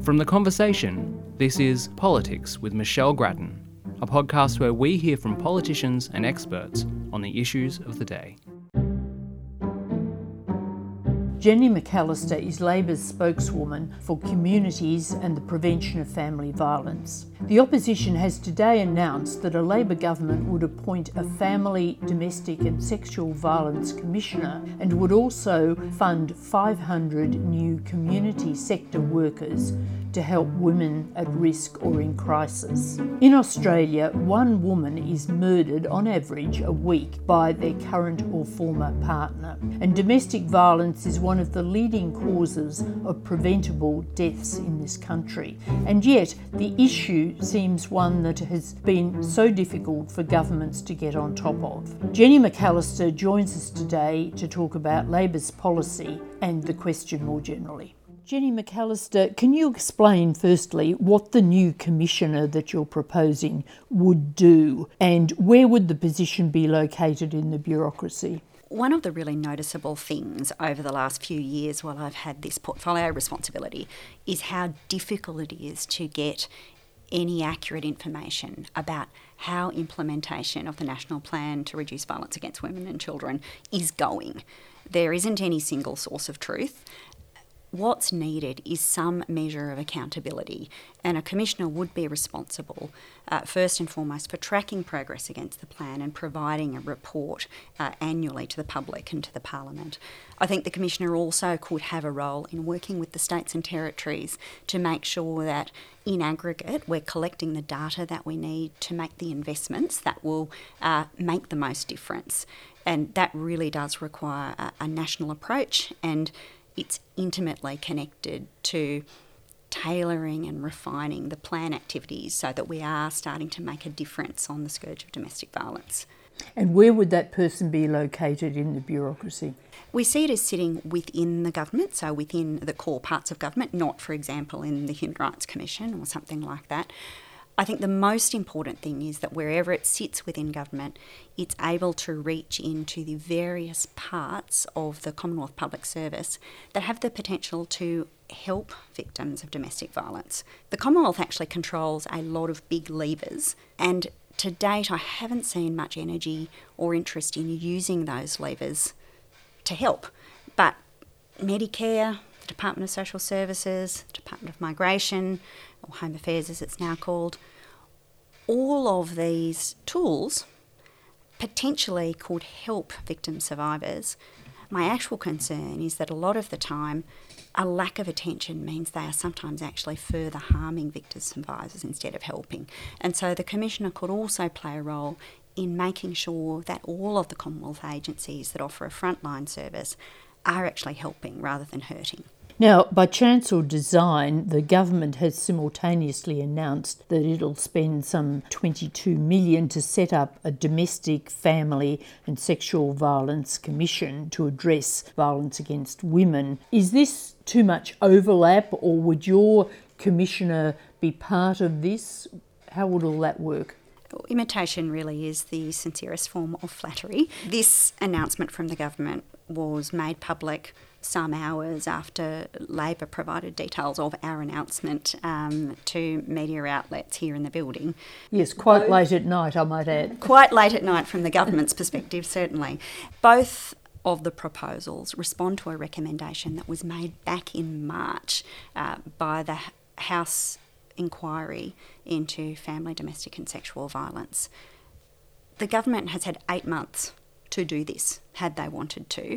From The Conversation, this is Politics with Michelle Grattan, a podcast where we hear from politicians and experts on the issues of the day. Jenny McAllister is Labor's spokeswoman for communities and the prevention of family violence. The opposition has today announced that a Labor government would appoint a family, domestic and sexual violence commissioner and would also fund 500 new community sector workers to help women at risk or in crisis. In Australia, one woman is murdered on average a week by their current or former partner, and domestic violence is one of the leading causes of preventable deaths in this country. And yet, the issue seems one that has been so difficult for governments to get on top of. Jenny McAllister joins us today to talk about Labor's policy and the question more generally. Jenny McAllister, can you explain firstly what the new commissioner that you're proposing would do, and where would the position be located in the bureaucracy? One of the really noticeable things over the last few years while I've had this portfolio responsibility is how difficult it is to get any accurate information about how implementation of the National Plan to Reduce Violence Against Women and Children is going. There isn't any single source of truth. What's needed is some measure of accountability, and a commissioner would be responsible, first and foremost, for tracking progress against the plan and providing a report annually to the public and to the Parliament. I think the commissioner also could have a role in working with the states and territories to make sure that in aggregate we're collecting the data that we need to make the investments that will make the most difference. And that really does require a national approach, and it's intimately connected to tailoring and refining the plan activities so that we are starting to make a difference on the scourge of domestic violence. And where would that person be located in the bureaucracy? We see it as sitting within the government, so within the core parts of government, not, for example, in the Human Rights Commission or something like that. I think the most important thing is that wherever it sits within government, it's able to reach into the various parts of the Commonwealth Public Service that have the potential to help victims of domestic violence. The Commonwealth actually controls a lot of big levers, and to date I haven't seen much energy or interest in using those levers to help. But Medicare, the Department of Social Services, the Department of Migration, or Home Affairs as it's now called, all of these tools potentially could help victim survivors. My actual concern is that a lot of the time a lack of attention means they are sometimes actually further harming victim survivors instead of helping. And so the Commissioner could also play a role in making sure that all of the Commonwealth agencies that offer a frontline service are actually helping rather than hurting. Now, by chance or design, the government has simultaneously announced that it'll spend some $22 million to set up a domestic, family and sexual violence commission to address violence against women. Is this too much overlap, or would your commissioner be part of this? How would all that work? Imitation really is the sincerest form of flattery. This announcement from the government was made public some hours after Labor provided details of our announcement to media outlets here in the building. Yes, quite late at night, I might add. Quite late at night from the government's perspective, certainly. Both of the proposals respond to a recommendation that was made back in March by the House inquiry into family, domestic and sexual violence. The government has had 8 months to do this, had they wanted to.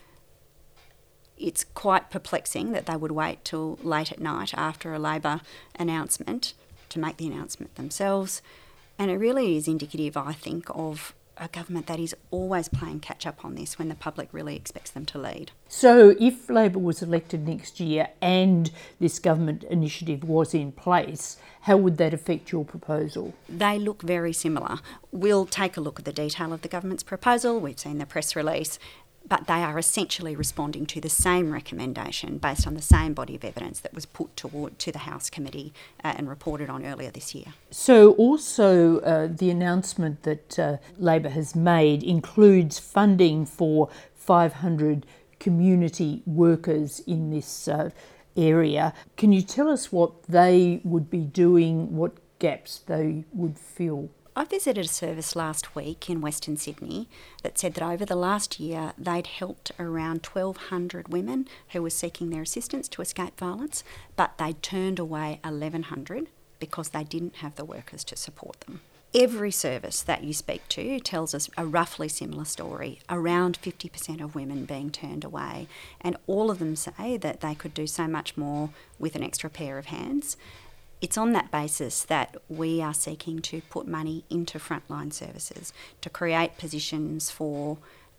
It's quite perplexing that they would wait till late at night after a Labor announcement to make the announcement themselves. And it really is indicative, I think, of a government that is always playing catch up on this when the public really expects them to lead. So if Labor was elected next year and this government initiative was in place, how would that affect your proposal? They look very similar. We'll take a look at the detail of the government's proposal. We've seen the press release. But they are essentially responding to the same recommendation based on the same body of evidence that was put to the House committee and reported on earlier this year. So also the announcement that Labor has made includes funding for 500 community workers in this area. Can you tell us what they would be doing, what gaps they would fill? I visited a service last week in Western Sydney that said that over the last year they'd helped around 1,200 women who were seeking their assistance to escape violence, but they'd turned away 1,100 because they didn't have the workers to support them. Every service that you speak to tells us a roughly similar story, around 50% of women being turned away, and all of them say that they could do so much more with an extra pair of hands. It's on that basis that we are seeking to put money into frontline services, to create positions for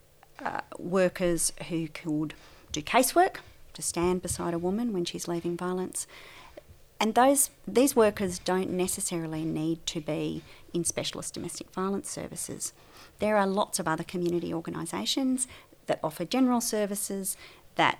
workers who could do casework, to stand beside a woman when she's leaving violence. And these workers don't necessarily need to be in specialist domestic violence services. There are lots of other community organisations that offer general services that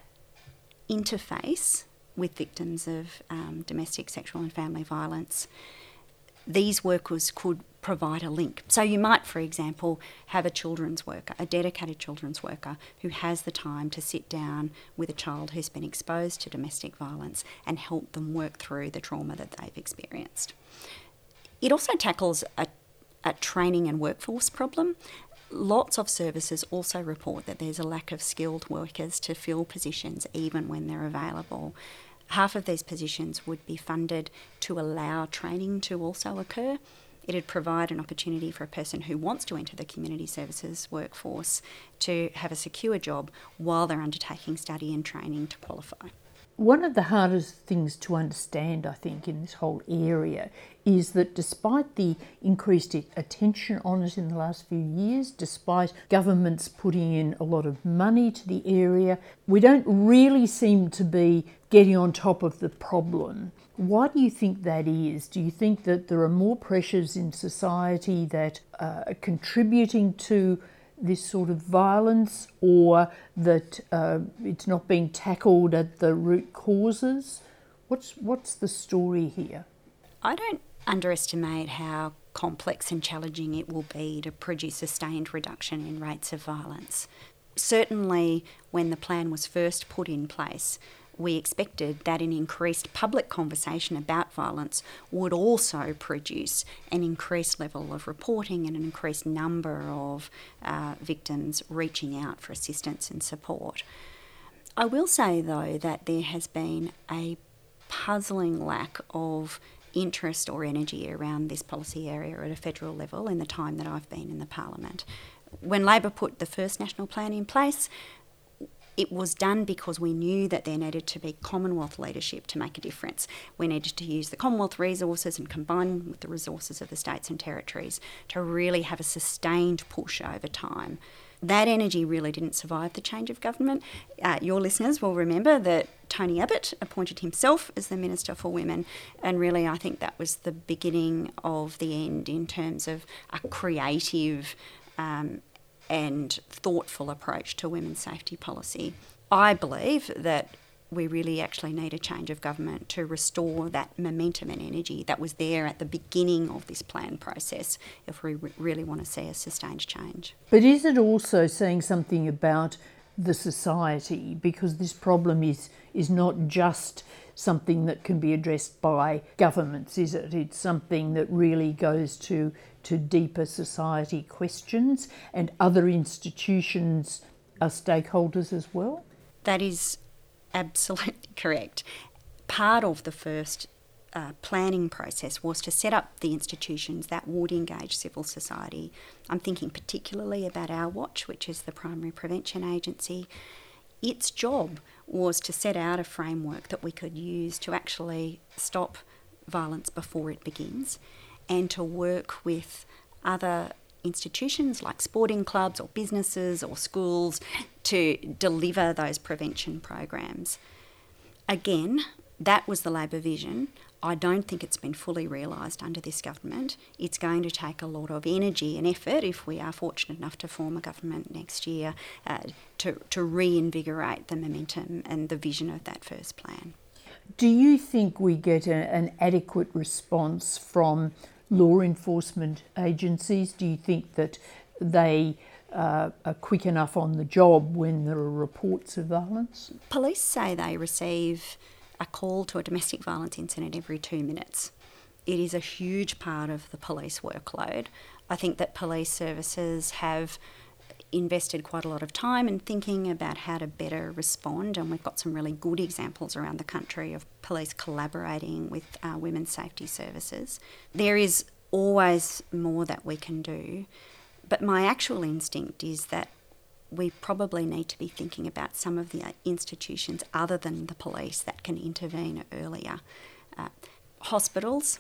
interface with victims of domestic, sexual and family violence. These workers could provide a link. So you might, for example, have a children's worker, a dedicated children's worker who has the time to sit down with a child who's been exposed to domestic violence and help them work through the trauma that they've experienced. It also tackles a training and workforce problem. Lots of services also report that there's a lack of skilled workers to fill positions even when they're available. Half of these positions would be funded to allow training to also occur. It'd provide an opportunity for a person who wants to enter the community services workforce to have a secure job while they're undertaking study and training to qualify. One of the hardest things to understand, I think, in this whole area is that despite the increased attention on it in the last few years, despite governments putting in a lot of money to the area, we don't really seem to be getting on top of the problem. Why do you think that is? Do you think that there are more pressures in society that are contributing to this sort of violence, or that it's not being tackled at the root causes? What's the story here? I don't underestimate how complex and challenging it will be to produce sustained reduction in rates of violence. Certainly, when the plan was first put in place, we expected that an increased public conversation about violence would also produce an increased level of reporting and an increased number of victims reaching out for assistance and support. I will say, though, that there has been a puzzling lack of interest or energy around this policy area at a federal level in the time that I've been in the Parliament. When Labor put the first national plan in place, it was done because we knew that there needed to be Commonwealth leadership to make a difference. We needed to use the Commonwealth resources and combine with the resources of the states and territories to really have a sustained push over time. That energy really didn't survive the change of government. Your listeners will remember that Tony Abbott appointed himself as the Minister for Women, and really I think that was the beginning of the end in terms of a creative and thoughtful approach to women's safety policy. I believe that we really actually need a change of government to restore that momentum and energy that was there at the beginning of this plan process if we really want to see a sustained change. But is it also saying something about the society? Because this problem is not just something that can be addressed by governments, is it? It's something that really goes to deeper society questions, and other institutions are stakeholders as well? That is absolutely correct. Part of the first planning process was to set up the institutions that would engage civil society. I'm thinking particularly about Our Watch, which is the primary prevention agency. Its job was to set out a framework that we could use to actually stop violence before it begins, and to work with other institutions like sporting clubs or businesses or schools to deliver those prevention programs. Again, that was the Labor vision. I don't think it's been fully realised under this government. It's going to take a lot of energy and effort, if we are fortunate enough to form a government next year, to reinvigorate the momentum and the vision of that first plan. Do you think we get an adequate response from law enforcement agencies? Do you think that they are quick enough on the job when there are reports of violence? Police say they receive a call to a domestic violence incident every 2 minutes. It is a huge part of the police workload. I think that police services have invested quite a lot of time in thinking about how to better respond, and we've got some really good examples around the country of police collaborating with women's safety services. There is always more that we can do, but my actual instinct is that we probably need to be thinking about some of the institutions other than the police that can intervene earlier. Hospitals,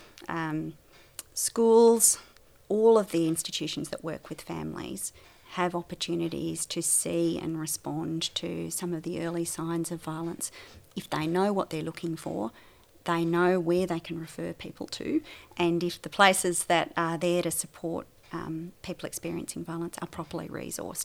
schools, all of the institutions that work with families have opportunities to see and respond to some of the early signs of violence. If they know what they're looking for, they know where they can refer people to, and if the places that are there to support people experiencing violence are properly resourced.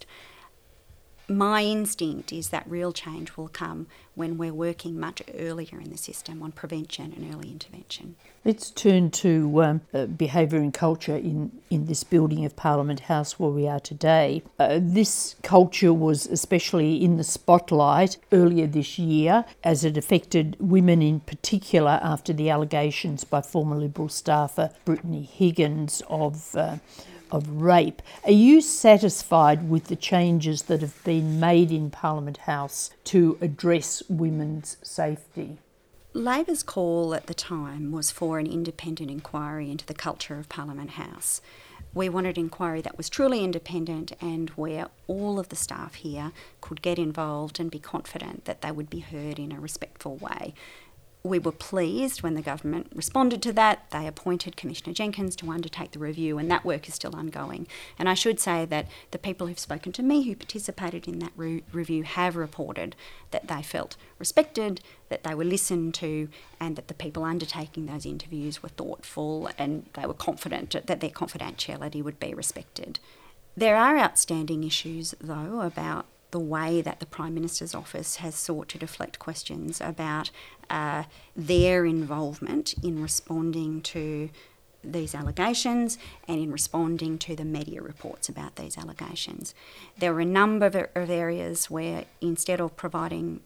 My instinct is that real change will come when we're working much earlier in the system on prevention and early intervention. Let's turn to behaviour and culture in this building of Parliament House where we are today. This culture was especially in the spotlight earlier this year as it affected women in particular after the allegations by former Liberal staffer Brittany Higgins of rape. Are you satisfied with the changes that have been made in Parliament House to address women's safety? Labor's call at the time was for an independent inquiry into the culture of Parliament House. We wanted an inquiry that was truly independent and where all of the staff here could get involved and be confident that they would be heard in a respectful way. We were pleased when the government responded to that. They appointed Commissioner Jenkins to undertake the review, and that work is still ongoing. And I should say that the people who've spoken to me who participated in that review have reported that they felt respected, that they were listened to, and that the people undertaking those interviews were thoughtful and they were confident that their confidentiality would be respected. There are outstanding issues, though, about the way that the Prime Minister's office has sought to deflect questions about their involvement in responding to these allegations and in responding to the media reports about these allegations. There were a number of areas where instead of providing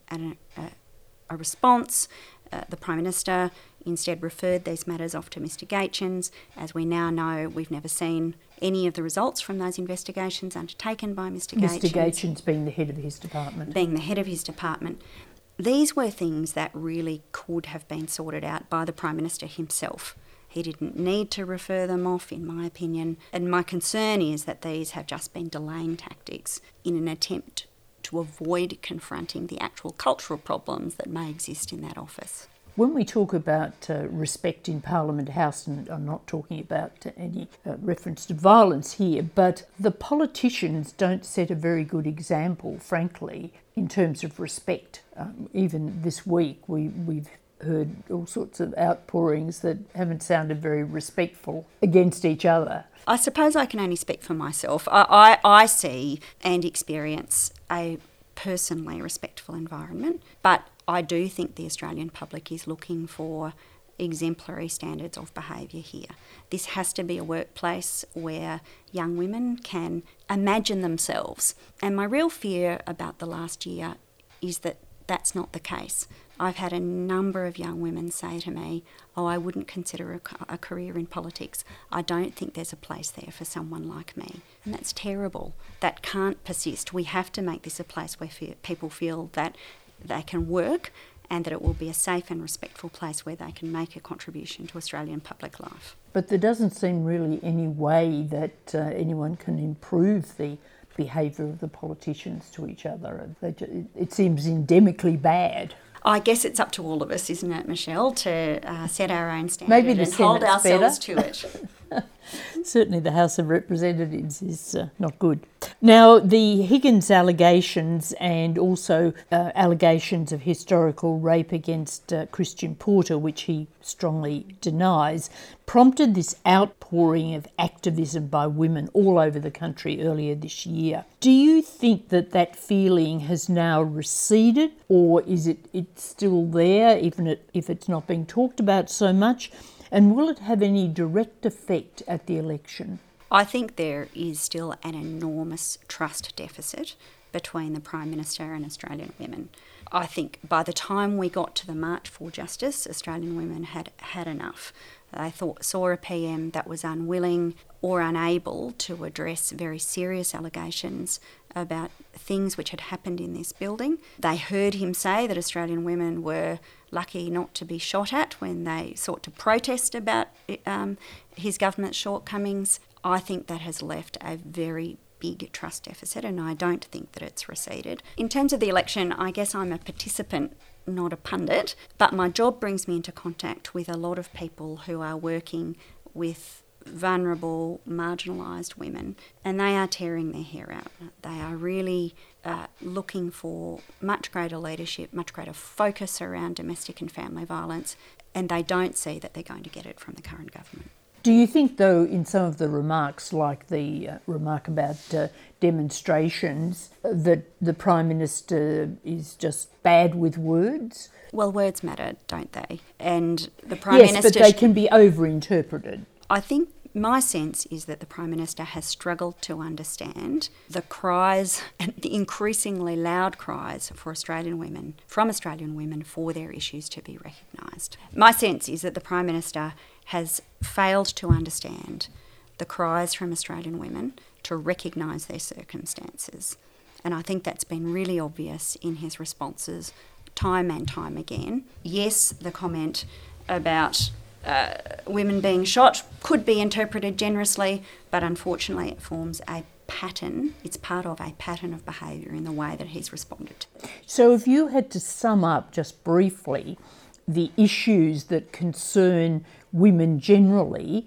a response, the Prime Minister instead referred these matters off to Mr Gaetjens. As we now know, we've never seen any of the results from those investigations undertaken by Mr Gaetjens. Mr Gaetjens being the head of his department. Being the head of his department. These were things that really could have been sorted out by the Prime Minister himself. He didn't need to refer them off, in my opinion. And my concern is that these have just been delaying tactics in an attempt to avoid confronting the actual cultural problems that may exist in that office. When we talk about respect in Parliament House, and I'm not talking about any reference to violence here, but the politicians don't set a very good example, frankly, in terms of respect. Even this week we've heard all sorts of outpourings that haven't sounded very respectful against each other. I suppose I can only speak for myself. I see and experience a personally respectful environment, but I do think the Australian public is looking for exemplary standards of behaviour here. This has to be a workplace where young women can imagine themselves. And my real fear about the last year is that that's not the case. I've had a number of young women say to me, I wouldn't consider a career in politics. I don't think there's a place there for someone like me. And that's terrible. That can't persist. We have to make this a place where people feel that they can work and that it will be a safe and respectful place where they can make a contribution to Australian public life. But there doesn't seem really any way that anyone can improve the behaviour of the politicians to each other. It seems endemically bad. I guess it's up to all of us, isn't it, Michelle, to set our own standard and hold ourselves to it. Certainly the House of Representatives is not good. Now, the Higgins allegations and also allegations of historical rape against Christian Porter, which he strongly denies, prompted this outpouring of activism by women all over the country earlier this year. Do you think that feeling has now receded, or is it still there, even if it's not being talked about so much? And will it have any direct effect at the election? I think there is still an enormous trust deficit between the Prime Minister and Australian women. I think by the time we got to the March for Justice, Australian women had had enough. They saw a PM that was unwilling or unable to address very serious allegations about things which had happened in this building. They heard him say that Australian women were lucky not to be shot at when they sought to protest about his government's shortcomings. I think that has left a very big trust deficit, and I don't think that it's receded. In terms of the election, I guess I'm a participant, not a pundit, but my job brings me into contact with a lot of people who are working with vulnerable, marginalised women, and they are tearing their hair out. They are really looking for much greater leadership, much greater focus around domestic and family violence, and they don't see that they're going to get it from the current government. Do you think, though, in some of the remarks, like the remark about demonstrations, that the Prime Minister is just bad with words? Well, words matter, don't they? And the Prime Minister... Yes, but they can be over-interpreted. I think my sense is that the Prime Minister has struggled to understand the cries, and the increasingly loud cries from Australian women for their issues to be recognised. My sense is that the Prime Minister has failed to understand the cries from Australian women to recognise their circumstances. And I think that's been really obvious in his responses time and time again. Yes, the comment about women being shot could be interpreted generously, but unfortunately it forms a pattern. It's part of a pattern of behaviour in the way that he's responded to. So if you had to sum up just briefly the issues that concern women generally,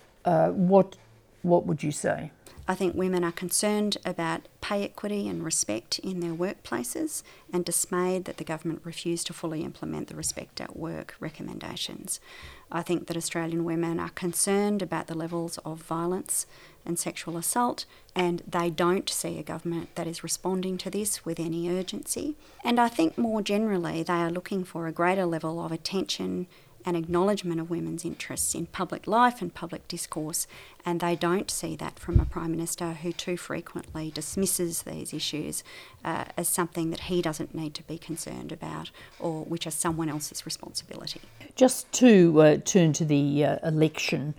what would you say? I think women are concerned about pay equity and respect in their workplaces, and dismayed that the government refused to fully implement the Respect at Work recommendations. I think that Australian women are concerned about the levels of violence and sexual assault, and they don't see a government that is responding to this with any urgency. And I think more generally they are looking for a greater level of attention and acknowledgement of women's interests in public life and public discourse, and they don't see that from a Prime Minister who too frequently dismisses these issues as something that he doesn't need to be concerned about, or which are someone else's responsibility. Just to turn to the election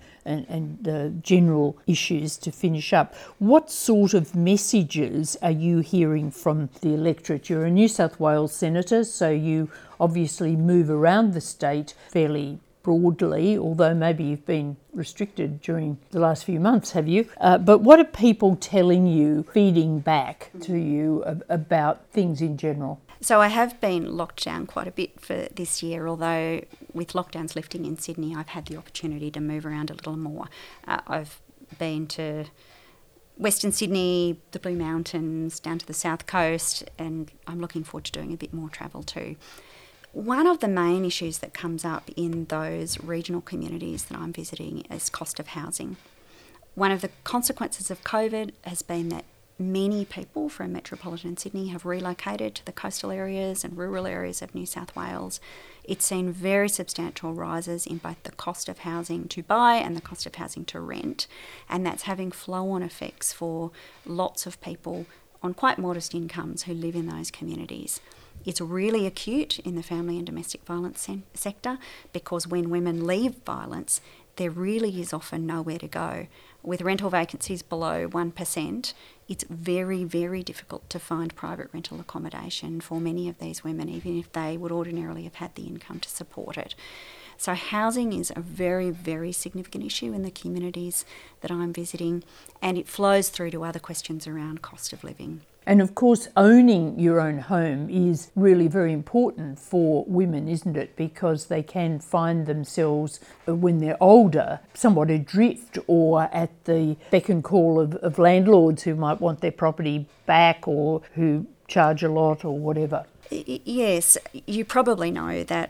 and general issues to finish up, what sort of messages are you hearing from the electorate? You're a New South Wales senator, so you obviously move around the state fairly broadly, although maybe you've been restricted during the last few months, have you? But what are people telling you, feeding back to you about things in general? So I have been locked down quite a bit for this year, although with lockdowns lifting in Sydney, I've had the opportunity to move around a little more. I've been to Western Sydney, the Blue Mountains, down to the South Coast, and I'm looking forward to doing a bit more travel too. One of the main issues that comes up in those regional communities that I'm visiting is cost of housing. One of the consequences of COVID has been that many people from metropolitan Sydney have relocated to the coastal areas and rural areas of New South Wales. It's seen very substantial rises in both the cost of housing to buy and the cost of housing to rent, and that's having flow-on effects for lots of people on quite modest incomes who live in those communities. It's really acute in the family and domestic violence sector, because when women leave violence, there really is often nowhere to go. With rental vacancies below 1%, it's very, very difficult to find private rental accommodation for many of these women, even if they would ordinarily have had the income to support it. So housing is a very, very significant issue in the communities that I'm visiting, and it flows through to other questions around cost of living. And of course, owning your own home is really very important for women, isn't it? Because they can find themselves, when they're older, somewhat adrift or at the beck and call of landlords who might want their property back or who charge a lot or whatever. Yes, you probably know that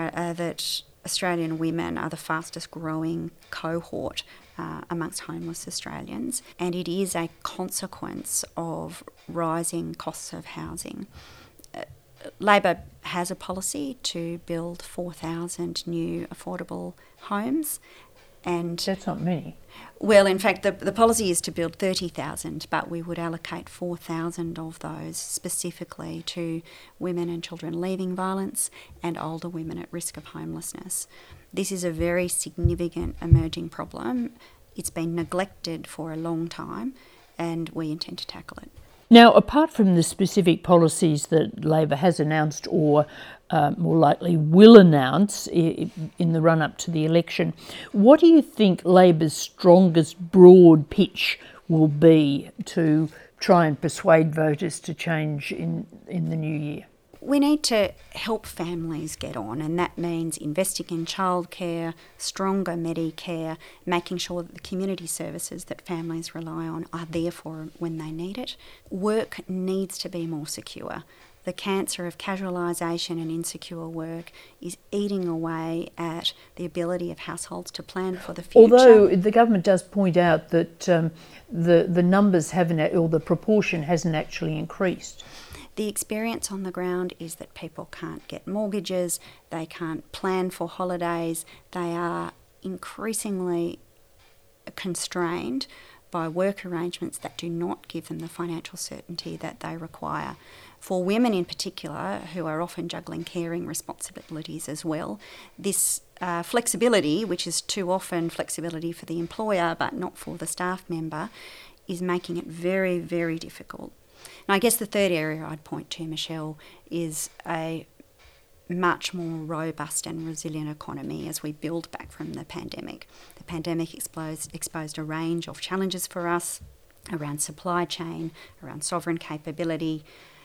Australian women are the fastest growing cohort amongst homeless Australians, and it is a consequence of rising costs of housing. Labor has a policy to build 4,000 new affordable homes, And that's not many. Well, in fact, the policy is to build 30,000, but we would allocate 4,000 of those specifically to women and children leaving violence and older women at risk of homelessness. This is a very significant emerging problem. It's been neglected for a long time, and we intend to tackle it. Now, apart from the specific policies that Labor has announced or more likely will announce in the run-up to the election, what do you think Labor's strongest broad pitch will be to try and persuade voters to change in the new year? We need to help families get on, and that means investing in childcare, stronger Medicare, making sure that the community services that families rely on are there for them when they need it. Work needs to be more secure. The cancer of casualisation and insecure work is eating away at the ability of households to plan for the future. Although the government does point out that the numbers haven't, or the proportion hasn't actually increased. The experience on the ground is that people can't get mortgages, they can't plan for holidays, they are increasingly constrained by work arrangements that do not give them the financial certainty that they require. For women in particular, who are often juggling caring responsibilities as well, this flexibility, which is too often flexibility for the employer but not for the staff member, is making it very, very difficult. And I guess the third area I'd point to, Michelle, is a much more robust and resilient economy as we build back from the pandemic. The pandemic exposed a range of challenges for us around supply chain, around sovereign capability.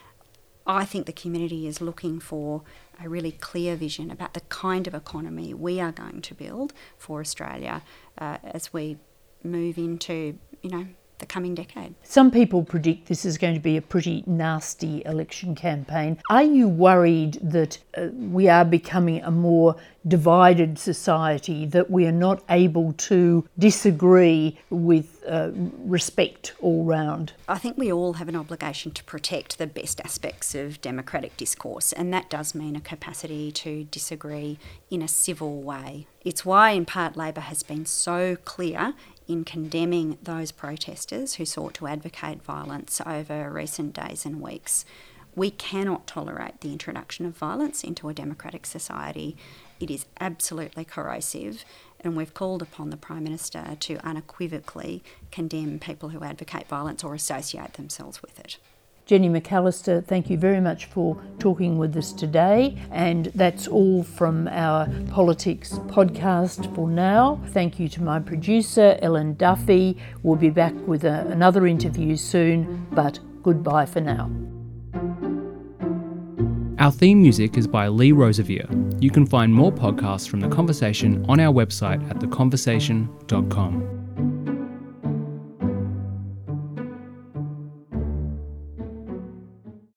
I think the community is looking for a really clear vision about the kind of economy we are going to build for Australia as we move into, the coming decade. Some people predict this is going to be a pretty nasty election campaign. Are you worried that we are becoming a more divided society, that we are not able to disagree with respect all round? I think we all have an obligation to protect the best aspects of democratic discourse, and that does mean a capacity to disagree in a civil way. It's why, in part, Labor has been so clear in condemning those protesters who sought to advocate violence over recent days and weeks. We cannot tolerate the introduction of violence into a democratic society. It is absolutely corrosive, and we've called upon the Prime Minister to unequivocally condemn people who advocate violence or associate themselves with it. Jenny McAllister, thank you very much for talking with us today. And that's all from our Politics podcast for now. Thank you to my producer, Ellen Duffy. We'll be back with another interview soon, but goodbye for now. Our theme music is by Lee Rosevier. You can find more podcasts from The Conversation on our website at theconversation.com.